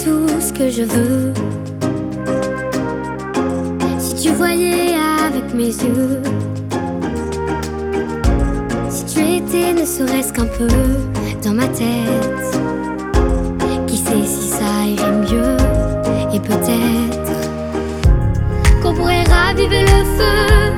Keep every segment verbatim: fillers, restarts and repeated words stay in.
tout ce que je veux. Si tu voyais avec mes yeux, si tu étais ne serait-ce qu'un peu dans ma tête, qui sait si ça irait mieux. Et peut-être qu'on pourrait raviver le feu,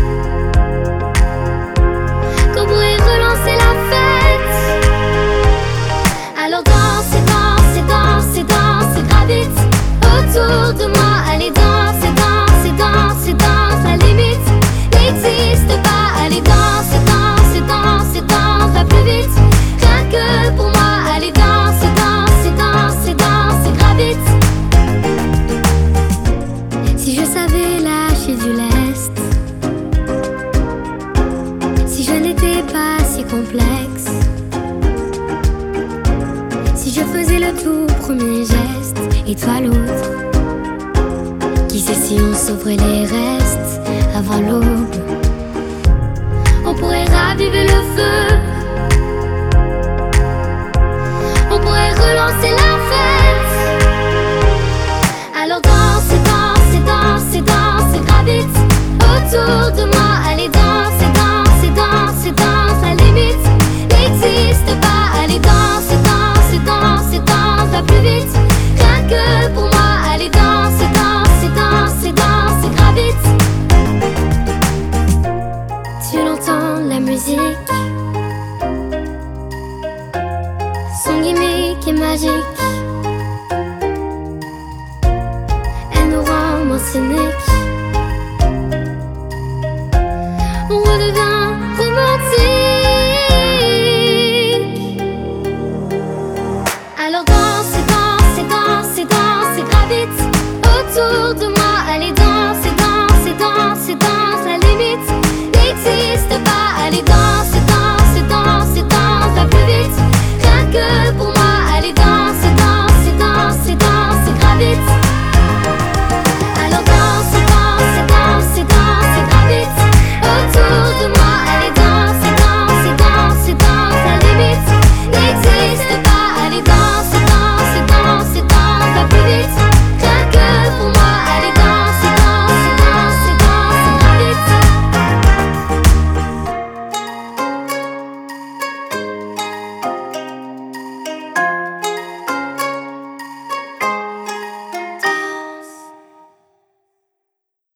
qu'on pourrait relancer la fête. Alors danse et danse et danse et danse et gravite autour de moi. Allez danse et danse et danse et danse. La limite n'existe pas. Allez danse et danse et danse et danse. Va plus vite, rien que pour moi. Allez danse et danse et danse et danse et gravite. Si je savais lâcher du lest, si je n'étais pas si complexe, si je faisais le tout premier geste et toi l'autre, qui sait si on sauverait les restes avant l'aube. On pourrait raviver le feu, on pourrait relancer la fête. Alors danse et danse et danse et danse et gravite autour de moi. Allez danse et danse et danse et danse. La limite n'existe pas. Allez danse et danse et danse et danse. Va plus vite, rien que pour moi. Allez danse et danse et danse et danse et gravite. Tu l'entends la musique, son gimmick est magique. Cynique. On redevient romantique. Alors danse et danse et danse et danse et gravite autour de moi. Allez danse.